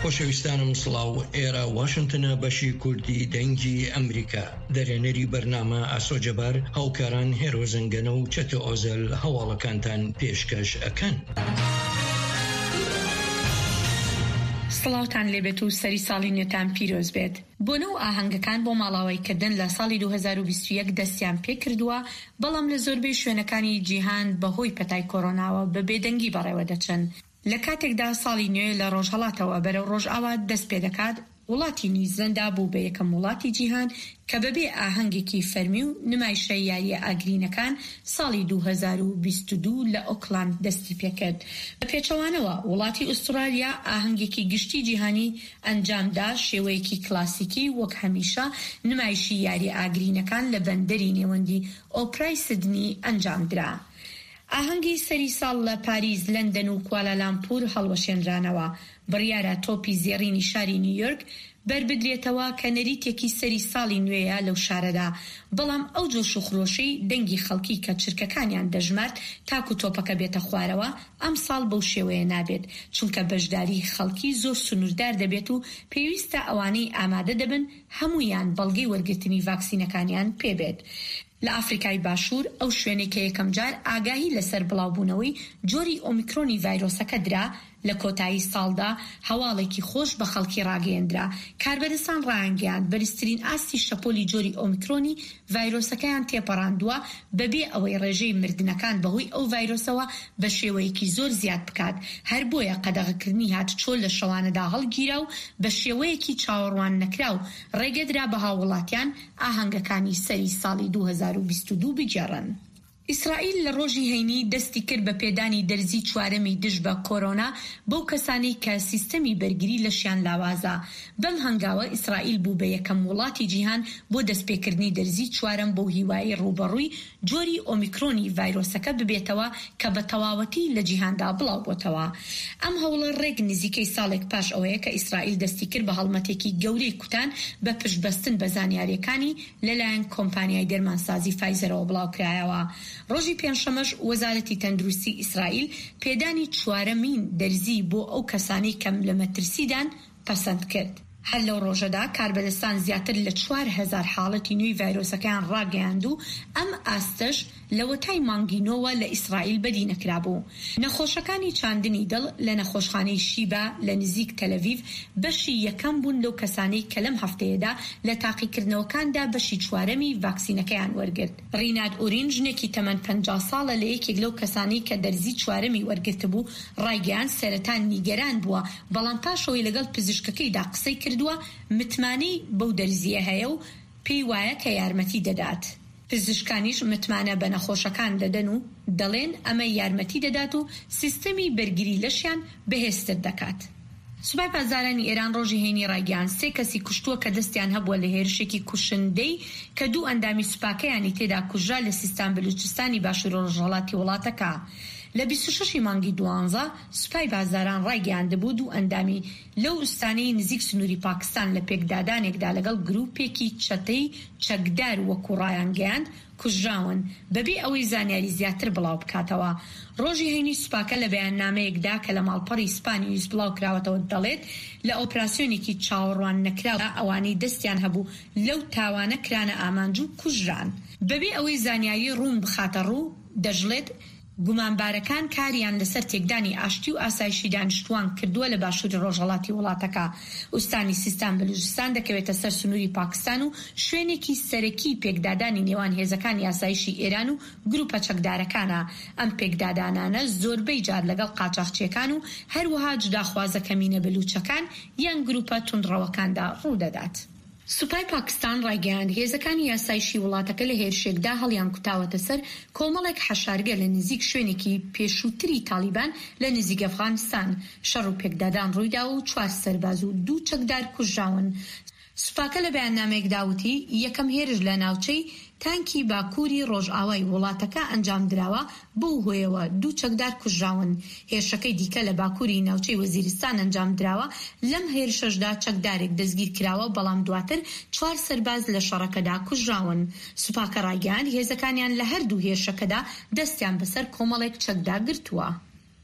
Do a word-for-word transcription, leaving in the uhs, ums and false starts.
خۆشەویستانم سڵاو، ئێرە واشنگتنە بەشی کوردی دەنگی ئەمریکا. دەرێنەری بەرنامە ئاسۆجەبار هاوکاران هێرۆزنگەنە و چەتە ئۆزەل هەواڵەکانتان پێشکەش ئەکەن. سڵاوتان لێبێت و سەری ساڵی نوێتان پیرۆز بێت. بۆنە و ئاهەنگەکان بۆ ماڵاوایکردن لە ساڵی دوو هەزار و بیست و یەک دەستیان پێ کردووە، بەڵام لە زۆربەی شوێنەکانی جیهان بەهۆی پەتای کۆڕۆناوە بە بێدەنگی بەڕێوە دەچن. لە کاتێکدا ساڵی نوێ لە ڕۆژهەڵاتەوە بەرەو ڕۆژئاوا دەست پێ دەکات، وڵاتی نیوزیلەندا بوو بە یەکەم وڵاتی جیهان کە بەبێ ئاهەنگێکی فەرمی و نمایشە یاریە ئاگرینەکان ساڵی دوو هەزار و بیست و دوو لە ئۆکلاند دەستی پێکرد. بە پێچەوانەوە وڵاتی ئوسترالیا ئاهەنگێکی گشتی جیهانی ئەنجامدا، شێوەیەکی کلاسیکی وەک هەمیشە نمایشی یاریە ئاگرینەکان لە بەندەری نێوەندی ئۆپرای سیدنی ئەنجامدرا. ئاهەنگی سەری ساڵ لە پاریس، لەندەن و کوالالامپور هەڵوەشێنرانەوە. بڕیارە تۆپی زێڕینی شاری نیویۆرک بربدرێتەوە کە نەریتێکی سەری ساڵی نوێیە لەو شارەدا، بەڵام ئەو جۆش و خرۆشەی دەنگی خەڵکی کە چرکەکانیان دەژمارد تاکو تۆپەکە بێتە خوارەوە ئەم ساڵ بەو شێوەیە نابێت، چونکە بەشداری خەڵکی زۆر سنووردار دەبێت و پێویستە ئەوانەی ئامادە دەبن هەمویان بەڵگەی وەرگرتنی ڤاکسینەکانیان پێبێت. لە ئافریکای باشوور ئەو شوێنێک کە یەکەم جار ئاگاهی لەسەر بڵاوبوونەوەی جۆری ئۆمیکرۆنی ڤایرۆسەکە درا، لە کۆتایی ساڵدا هەواڵێکی خۆش بە خەڵکی ڕاگەیەندرا. کاربەدەستان ڕایانگەیاند بەرزترین ئاستی شەپۆلی جۆری ئۆمیکرۆنی ڤایرۆسەکەیان تێپەڕاندووە بەبێ ئەوەی ڕێژەی مردنەکان بەهۆی ئەو ڤایرۆسەوە بە شێوەیەکی زۆر زیاد بکات. هەر بۆیە قەدەغەکردنی هاتچۆ لە شەوانەدا هەڵگیرا و بە شێوەیەکی چاوەڕوان نەکرا و ڕێگەدرا بە هاوڵاتیان ئاهەنگەکانی سەری ساڵی دوو هەزار و بیست و دوو بگێڕن. ئیسرائیل لە ڕۆژی هەینی دەستی کرد بە پێدانی دەرزی چوارەمی دژ بە کۆرۆنا بەو کەسانی کە سیستەمی بەرگری لەشیان لاوازە. بەم هەنگاوە ئیسرائیل بوو بە یەکەم وڵاتی جیهان بۆ دەستپێکردنی دەرزی چوارەم بۆ هیوایی ڕوبەڕووی جۆری ئۆمیکرۆنی ڤایرۆسەکە ببێتەوە کە بە تەواوەتی لە جیهاندا بڵاو بۆتەوە. ئەم هەوڵە ڕێک نزیکەی ساڵێک پاش ئەوەیە کە ئیسرائیل دەستی کرد بە هەڵمەتێکی گەورەی کوتان بە پشتبەستن بە زانیاریەکانی لەلایەن کۆمپانیای دەرمانسازی فایزەرەوە بڵاوکرایەوە. ڕۆژی پێنجشەمەش وەزارەتی تەندروستی ئیسرائیل پێدانی چوارەمین دەرزی بۆ ئەو کەسانی کەم لە مەترسیدان پەسەند کرد. هەر لەو ڕۆژەدا کاربەدەستان زیاتر لە چوار هەزار حاڵەتی نوێی ڤایرۆسەکەیان ڕاگەیاند و ئەم ئاستەش لە وەتای مانگینۆوە لە ئیسرائیل بەدی نەکرابوو. نەخۆشەکانی چاندنی دڵ لە نەخۆشخانەی شیبا لە نزیک تەلەڤیڤ بەشی یەکەم بوون لەو کەسانەی کە لەم هەفتەیەدا لە تاقیکردنەوەکاندا بەشی چوارەمی ڤاکسینەکەیان وەرگرت. ڕیناد ئورین ژنێکی تەمەن پەنجا ساڵە لە یەکێک لەو کەسانەی کە دەرزی چوارەمی وەرگرت بوو ڕایگەیاند سەرەتا نیگەران بووە، بەڵام پاشەوەی لەگەڵ پزیشکەکەیدا قسەی کردووە متمانەی بەو دەرزیە هەیە و پێی وایە کە یارمەتی دەدات. پزیشکانیش متمانە بە نەخۆشەکان دەدەن و دەڵێن ئەمە یارمەتی دەدات و سیستەمی بەرگری لەشیان بەهێزتر دەکات. سوبای بازارانی ئێران ڕۆژی هەینی ڕایگەیاند سێ کەسی کوشتووە کە دەستیان هەبووە لە هێرشێکی کوشندەی کە دوو ئەندامی سوپاکەیانی تێدا کوژرا لە سیستان بەلوچستانی باشوور و ڕۆژهەڵاتی وڵاتەکە. لە بیست و شەشی مانگی دوانزە سوپای بازاران ڕایگەیاندبوو دوو ئەندامی لەو ئوستانەی نزیک سنووری پاکستان لە پێکدادانێکدا لەگەڵ گروپێکی چەتەی چەکدار وەکو ڕایانگەیاند کوژراون بەبێ ئەوەی زانیاری زیاتر بڵاو بکاتەوە. ڕۆژی هەینی سوپاکە لە بەیاننامەیەکدا کە لە ماڵپەڕی ئیسپانی ویست بڵاو کراوەتەوە دەڵێت لە ئۆپراسیۆنێکی چاوەڕوان نەکراوە ئەوانەی دەستیان هەبوو لەو تاوانە کرانە ئامانج و کوژران. بەبێ ئەوەی زانیاری ڕوون بخاتە ڕوو دەژڵێت گومانبارەکان کاریان لەسەر تێکدانی ئاشتی و ئاسایشی دانیشتوان کردووە لە باشووری ڕۆژهەڵاتی وڵاتەکە. ئوستانی سیستان بەلوچستان دەکەوێتە سەر سنووری پاکستان و شوێنێکی سەرەکی پێکدادانی نێوان هێزەکانی ئاسایشی ئێران و گروپە چەکدارەکانە. ئەم پێکدادانانە زۆربەی جار لەگەڵ قاچاقچیەکان و هەروەها جوداخوازە کەمینە بەلوچەکان یان گروپە توندڕەوەکاندا ڕوودەدات. سوپای پاکستان ڕایگەیاند هێزەکانی یاسایشی وڵاتەکە لە هێرشێکدا هەڵیان کوتاوەتە سەر کۆمەڵێک حەشارگە لە نزیک شوێنێکی پێشووتری تالیبان لە نزیک ئەفغانستان. شەڕ و پێکدادان ڕوویدا و چوار سەرباز و دوو چەکدار کوژراون. سوپاکە لە بەیاننامەیەکدا وتی یەکەم هێرش لە ناوچەی تانکی باکووری ڕۆژئاوای وڵاتەکە ئەنجام دراوە بەو هۆیەوە دوو چەکدار کوژراون. هێرشەکەی دیکە لە باکووری ناوچەی وەزیرستان ئەنجام دراوە. لەم هێرشەشدا چەکدارێک دەستگیر کراوە، بەڵام دواتر چوار سەرباز لە شەڕەکەدا کوژراون. سوپاکە ڕایگەیاند هێزەکانیان لە هەردوو هێرشەکەدا دەستیان بەسەر کۆمەڵێک چەکدار گرتووە.